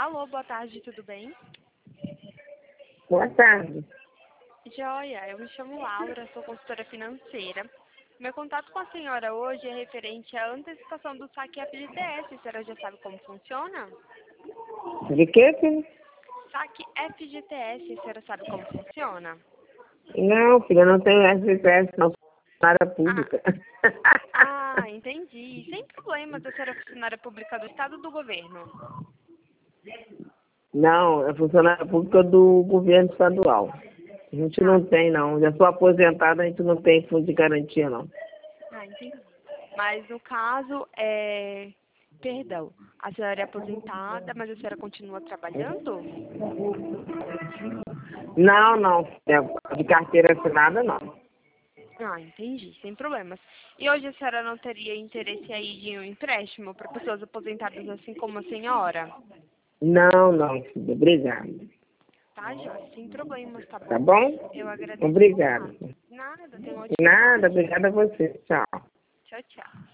Alô, boa tarde, tudo bem? Boa tarde. Joia, eu me chamo Laura, sou consultora financeira. Meu contato com a senhora hoje é referente à antecipação do saque FGTS. A senhora já sabe como funciona? De quê, filho? Saque FGTS, a senhora sabe como funciona? Não, filha, eu não tenho SPS, não. Funcionária pública. Entendi. Sem problemas, a senhora é funcionária pública do Estado ou do governo? Não, é funcionária pública do governo estadual. A gente não tem, não. Já sou aposentada, a gente não tem fundo de garantia, não. Entendi. Mas no caso, Perdão, a senhora é aposentada, mas a senhora continua trabalhando? Não, não. De carteira assinada, não. Entendi, sem problemas. E hoje a senhora não teria interesse aí de um empréstimo para pessoas aposentadas assim como a senhora? Não, não, filha. Obrigada. Tá, Jorge, sem problemas, tá bom? Tá bom? Eu agradeço. Obrigada. Nada, tenha um ótimo Nada, dia. obrigada a você. Tchau. Tchau, tchau.